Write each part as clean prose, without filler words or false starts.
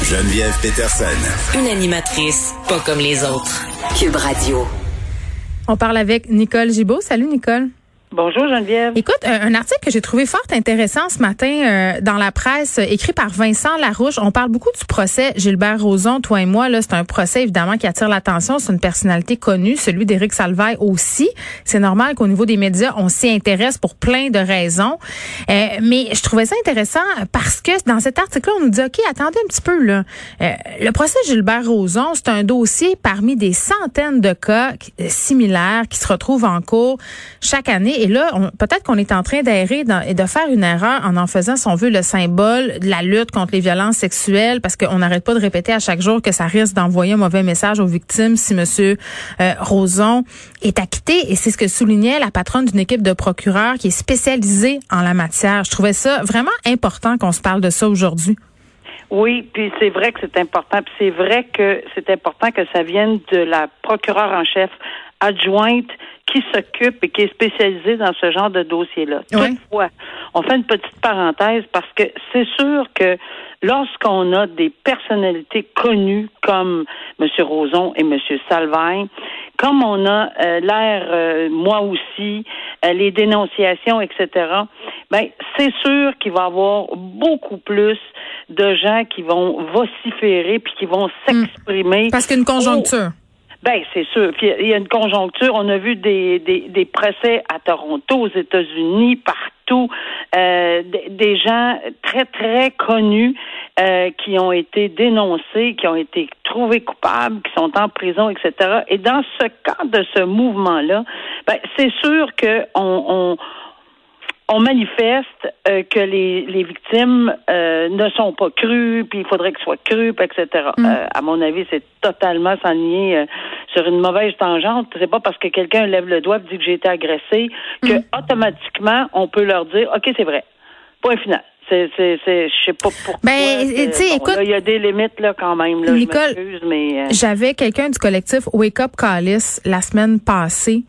Geneviève Peterson. Une animatrice pas comme les autres. Cube Radio. On parle avec Nicole Gibault. Salut Nicole. Bonjour Geneviève. Écoute, un article que j'ai trouvé fort intéressant ce matin dans la presse, écrit par Vincent Larouche. On parle beaucoup du procès Gilbert Rozon, toi et moi. Là, c'est un procès évidemment qui attire l'attention. C'est une personnalité connue, celui d'Éric Salvaille aussi. C'est normal qu'au niveau des médias, on s'y intéresse pour plein de raisons. Mais je trouvais ça intéressant parce que dans cet article-là, on nous dit, OK, attendez un petit peu, là. Le procès Gilbert Rozon, c'est un dossier parmi des centaines de cas similaires qui se retrouvent en cours chaque année. Et là, peut-être qu'on est en train d'errer et de faire une erreur en faisant, si on veut, le symbole de la lutte contre les violences sexuelles, parce qu'on n'arrête pas de répéter à chaque jour que ça risque d'envoyer un mauvais message aux victimes si M. Rozon est acquitté. Et c'est ce que soulignait la patronne d'une équipe de procureurs qui est spécialisée en la matière. Je trouvais ça vraiment important qu'on se parle de ça aujourd'hui. Oui, puis c'est vrai que c'est important. Puis c'est vrai que c'est important que ça vienne de la procureure en chef adjointe qui s'occupe et qui est spécialisée dans ce genre de dossier-là. Oui. Toutefois, on fait une petite parenthèse parce que c'est sûr que lorsqu'on a des personnalités connues comme M. Rozon et M. Salvaille, comme on a moi aussi, les dénonciations, etc., ben c'est sûr qu'il va y avoir beaucoup plus de gens qui vont vociférer puis qui vont s'exprimer. Parce qu'il y a une conjoncture. Ben c'est sûr. Puis il y a une conjoncture. On a vu des procès à Toronto, aux États-Unis, partout, des gens très très connus qui ont été dénoncés, qui ont été trouvés coupables, qui sont en prison, etc. Et dans ce cas de ce mouvement-là, ben c'est sûr que on manifeste que les victimes ne sont pas crues, puis il faudrait qu'elles soient crues, etc. À mon avis, c'est totalement s'enligner sur une mauvaise tangente. C'est pas parce que quelqu'un lève le doigt et dit que j'ai été agressé que automatiquement on peut leur dire OK, c'est vrai. Point final. Je sais pas pourquoi. Écoute, il y a des limites là quand même. Là, Nicole, je m'excuse, mais j'avais quelqu'un du collectif Wake Up Callis la semaine passée,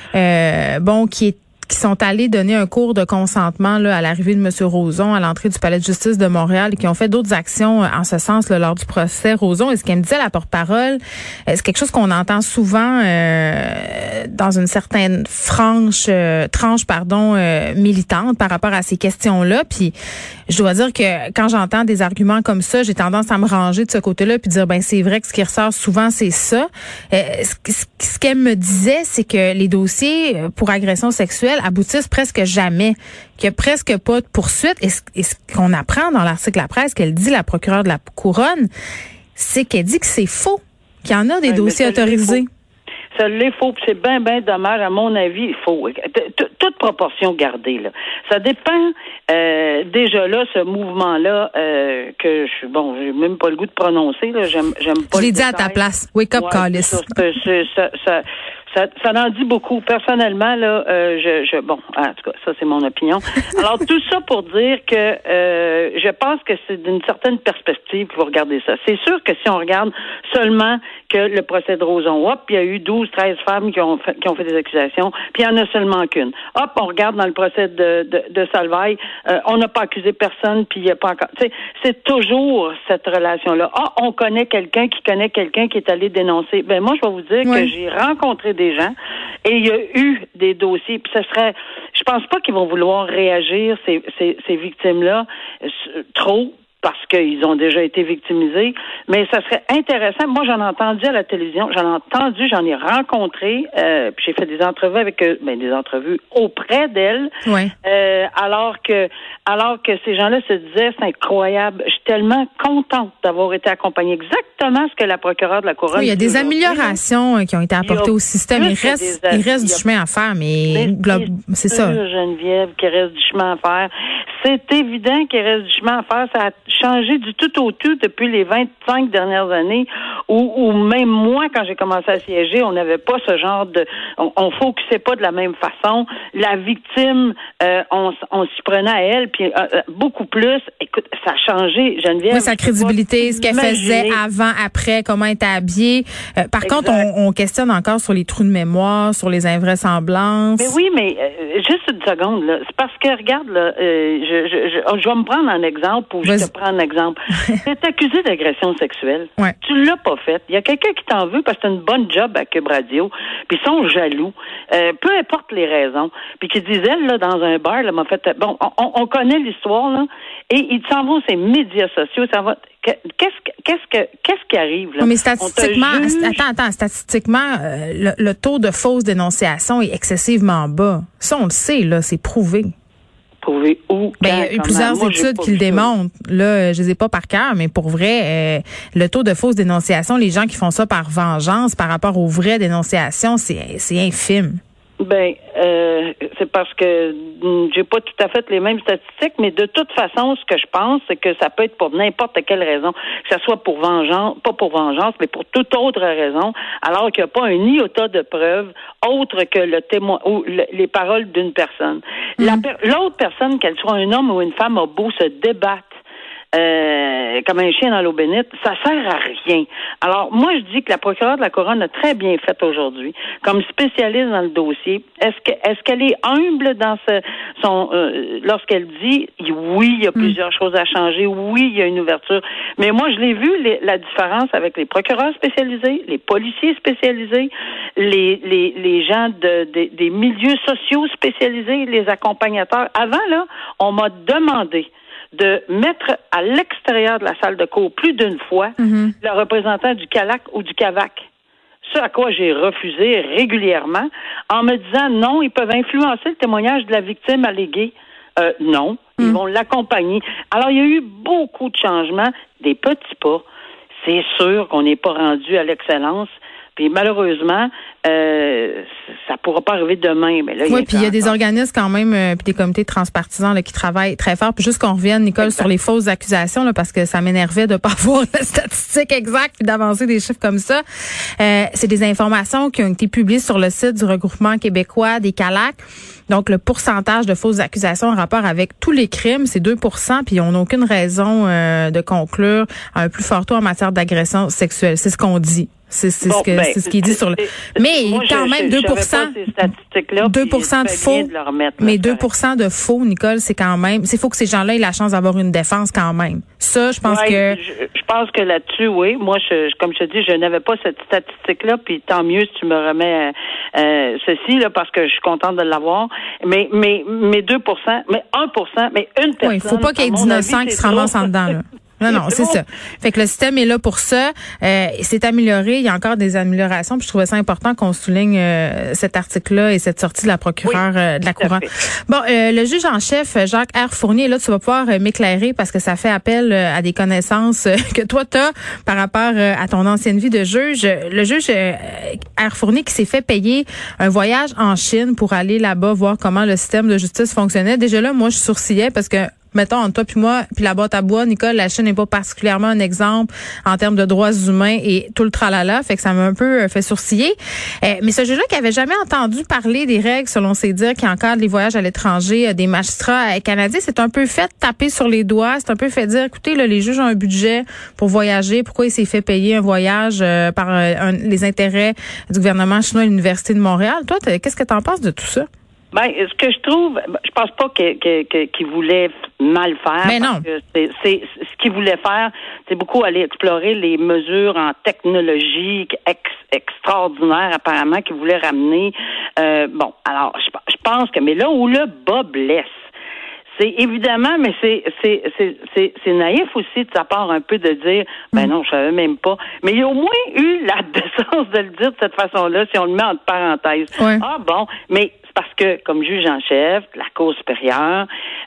qui sont allés donner un cours de consentement là, à l'arrivée de M. Rozon à l'entrée du palais de justice de Montréal et qui ont fait d'autres actions en ce sens là, lors du procès Rozon. Et ce qu'elle me disait, la porte-parole, c'est quelque chose qu'on entend souvent dans une certaine tranche militante par rapport à ces questions-là. Puis je dois dire que quand j'entends des arguments comme ça, j'ai tendance à me ranger de ce côté-là puis dire ben c'est vrai que ce qui ressort souvent, c'est ça. Ce qu'elle me disait, c'est que les dossiers pour agression sexuelle aboutissent presque jamais, qu'il n'y a presque pas de poursuite. Et ce qu'on apprend dans l'article de la presse, qu'elle dit, la procureure de la Couronne, c'est qu'elle dit que c'est faux, qu'il y en a des dossiers autorisés. Ça l'est faux, puis c'est bien dommage, à mon avis, il faut. Toute proportion gardée, là. Ça dépend, déjà là, ce mouvement-là, que j'ai même pas le goût de prononcer, là, j'aime pas. Je l'ai dit à ta place. Wake Up Callis. Ça en dit beaucoup. Personnellement, là, en tout cas, ça, c'est mon opinion. Alors, tout ça pour dire que je pense que c'est d'une certaine perspective qu'il faut regarder ça. C'est sûr que si on regarde seulement que le procès de Rozon, il y a eu 12-13 femmes qui ont fait des accusations, puis il n'y en a seulement qu'une. On regarde dans le procès de Salvaille, on n'a pas accusé personne, puis il n'y a pas encore... Tu sais, c'est toujours cette relation-là. On connaît quelqu'un qui est allé dénoncer. Ben moi, je vais vous dire que j'ai rencontré des gens et il y a eu des dossiers, puis je pense pas qu'ils vont vouloir réagir, ces victimes-là, trop, parce qu'ils ont déjà été victimisés, mais ça serait intéressant. Moi, j'en ai entendu à la télévision, j'en ai rencontré, puis j'ai fait des entrevues avec eux, des entrevues auprès d'elles, alors que ces gens-là se disaient, c'est incroyable, je suis tellement contente d'avoir été accompagnée, exactement ce que la procureure de la Couronne. Oui, il y a des améliorations qui ont été apportées au système. Il reste du chemin à faire, mais c'est ça. Geneviève, qu'il reste du chemin à faire. C'est évident qu'il reste du chemin à faire. Ça a changé du tout au tout depuis les 25 dernières années, où même moi, quand j'ai commencé à siéger, on n'avait pas ce genre de... On focusait pas de la même façon. La victime, on s'y prenait à elle, puis beaucoup plus. Écoute, ça a changé, Geneviève. Oui, sa crédibilité, ce qu'elle faisait avant, après, comment elle était habillée. Par contre, on questionne encore sur les trous de mémoire, sur les invraisemblances. Mais oui, mais juste une seconde, là. C'est parce que, regarde, là, je vais me prendre un exemple ou je te prends un exemple. T'es accusé d'agression sexuelle. Ouais. Tu l'as pas fait. Il y a quelqu'un qui t'en veut parce que t'as une bonne job à Cube Radio, puis ils sont jaloux. Peu importe les raisons. Puis qui disent, elle, là, dans un bar, là, m'a fait, bon, on connaît l'histoire, là, et ils s'en vont ces médias sociaux, ça va. Qu'est-ce qui arrive, là? Mais statistiquement, statistiquement, le taux de fausses dénonciations est excessivement bas. Ça, on le sait, là, c'est prouvé. Prouvé où? Ben, il y a eu plusieurs études qui le démontrent. Là, je les ai pas par cœur, mais pour vrai, le taux de fausses dénonciations, les gens qui font ça par vengeance par rapport aux vraies dénonciations, c'est infime. Ben, c'est parce que j'ai pas tout à fait les mêmes statistiques, mais de toute façon, ce que je pense, c'est que ça peut être pour n'importe quelle raison, que ça soit pour vengeance, pas pour vengeance, mais pour toute autre raison, alors qu'il n'y a pas un iota de preuve autre que le témoin ou les paroles d'une personne. L'autre personne, qu'elle soit un homme ou une femme, a beau se débattre comme un chien dans l'eau bénite, ça sert à rien. Alors, moi, je dis que la procureure de la Couronne a très bien fait aujourd'hui, comme spécialiste dans le dossier. Est-ce qu'elle est humble dans lorsqu'elle dit, oui, il y a plusieurs choses à changer, oui, il y a une ouverture. Mais moi, je l'ai vu, la différence avec les procureurs spécialisés, les policiers spécialisés, les gens des milieux sociaux spécialisés, les accompagnateurs. Avant, là, on m'a demandé de mettre à l'extérieur de la salle de cours plus d'une fois le représentant du CALAC ou du CAVAC. Ce à quoi j'ai refusé régulièrement en me disant non, ils peuvent influencer le témoignage de la victime alléguée. Non, ils vont l'accompagner. Alors, il y a eu beaucoup de changements, des petits pas. C'est sûr qu'on n'est pas rendu à l'excellence. Puis malheureusement, ça pourra pas arriver demain. Mais là, oui, puis il y a des organismes quand même, puis des comités transpartisans là, qui travaillent très fort. Puis juste qu'on revienne, Nicole, sur les fausses accusations, là, parce que ça m'énervait de pas avoir la statistique exacte puis d'avancer des chiffres comme ça. C'est des informations qui ont été publiées sur le site du regroupement québécois des CALAC. Donc, le pourcentage de fausses accusations en rapport avec tous les crimes, c'est 2%, puis on n'a aucune raison de conclure à un plus fort taux en matière d'agression sexuelle. C'est ce qu'on dit. C'est ce qui est dit sur le. Mais moi, quand même 2%. 2% de faux. Mais 2% de faux, Nicole, c'est quand même. C'est faut que ces gens-là aient la chance d'avoir une défense quand même. Ça, je pense que. Je pense que là-dessus, oui. Moi, comme je te dis, je n'avais pas cette statistique-là, puis tant mieux si tu me remets ceci là, parce que je suis contente de l'avoir. Mais 2%, mais 1%, mais une personne. Oui, il faut pas qu'il y ait d'innocents qui se ramassent en dedans là. Non, c'est ça. Fait que le système est là pour ça. C'est amélioré. Il y a encore des améliorations. Puis je trouvais ça important qu'on souligne cet article-là et cette sortie de la procureure de la Couronne. Bon, le juge en chef, Jacques R. Fournier, là, tu vas pouvoir m'éclairer parce que ça fait appel à des connaissances que toi, tu as par rapport à ton ancienne vie de juge. Le juge R. Fournier qui s'est fait payer un voyage en Chine pour aller là-bas voir comment le système de justice fonctionnait. Déjà là, moi, je sourcillais parce que mettons, entre toi puis moi, puis la boîte à bois, Nicole, la Chine n'est pas particulièrement un exemple en termes de droits humains et tout le tralala, fait que ça m'a un peu fait sourciller. Mais ce juge-là qui avait jamais entendu parler des règles, selon ses dires, qui encadrent les voyages à l'étranger des magistrats canadiens, c'est un peu fait taper sur les doigts, c'est un peu fait dire, écoutez, là, les juges ont un budget pour voyager, pourquoi il s'est fait payer un voyage par les intérêts du gouvernement chinois à l'Université de Montréal? Toi, qu'est-ce que t'en penses de tout ça? Ben, ce que je trouve, je pense pas qu'il voulait mal faire. Mais non. C'est ce qu'il voulait faire, c'est beaucoup aller explorer les mesures en technologie extraordinaires, apparemment, qu'il voulait ramener. Bon, alors, je pense que, mais là où le bas blesse, c'est évidemment, mais c'est naïf aussi de sa part un peu de dire, ben non, je savais même pas. Mais il y a au moins eu la décence de le dire de cette façon-là, si on le met entre parenthèses. Ouais. Ah bon, mais c'est parce que, comme juge en chef de la Cour supérieure,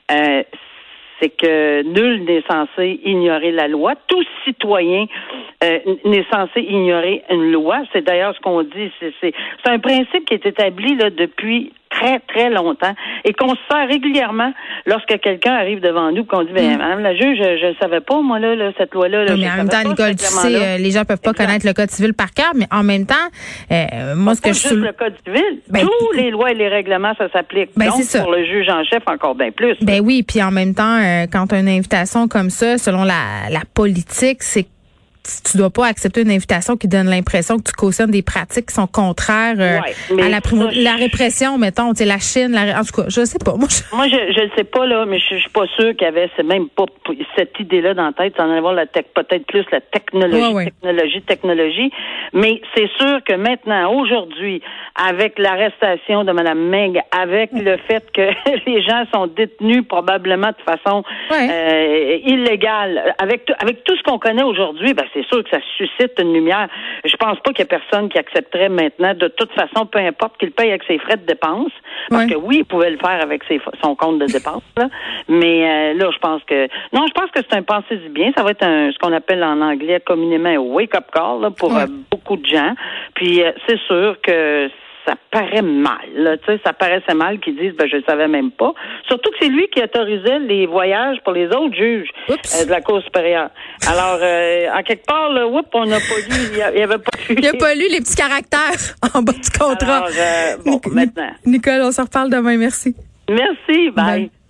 c'est que nul n'est censé ignorer la loi. Tout citoyen n'est censé ignorer une loi. C'est d'ailleurs ce qu'on dit. C'est un principe qui est établi là depuis très, très longtemps et qu'on se sert régulièrement lorsque quelqu'un arrive devant nous et qu'on dit, ben, madame la juge, je ne savais pas, moi, là cette loi-là. Oui, mais en même temps, Nicole, tu sais, les gens peuvent pas connaître le Code civil par cœur, mais en même temps, moi, ce que je juste le Code civil, tous les lois et les règlements, ça s'applique. Ben, donc, pour le juge en chef, encore bien plus. Ben oui, puis en même temps, quand tu as une invitation comme ça, selon la politique, c'est tu dois pas accepter une invitation qui donne l'impression que tu cautionnes des pratiques qui sont contraires à la répression, mettons, tu sais, la Chine, en tout cas, je sais pas. Moi, je le sais pas, là, mais je suis pas sûre qu'il y avait même pas cette idée-là dans la tête, sans avoir peut-être plus la technologie. Mais c'est sûr que maintenant, aujourd'hui, avec l'arrestation de Mme Meg, avec le fait que les gens sont détenus probablement de façon illégale, avec tout ce qu'on connaît aujourd'hui, ben c'est sûr que ça suscite une lumière. Je pense pas qu'il y ait personne qui accepterait maintenant, de toute façon, peu importe qu'il paye avec ses frais de dépenses, parce que oui, il pouvait le faire avec son compte de dépenses, là, mais là, je pense que c'est un pensez-y bien. Ça va être ce qu'on appelle en anglais communément un wake-up call là, pour beaucoup de gens. Puis c'est sûr que ça paraît mal, là, tu sais, ça paraissait mal qu'ils disent, je le savais même pas. Surtout que c'est lui qui autorisait les voyages pour les autres juges de la Cour supérieure. Alors, en quelque part, là, on n'a pas lu, il y avait pas lu. Il n'a pas lu les petits caractères en bas du contrat. Alors, maintenant. Nicole, on se reparle demain, merci. Merci, bye.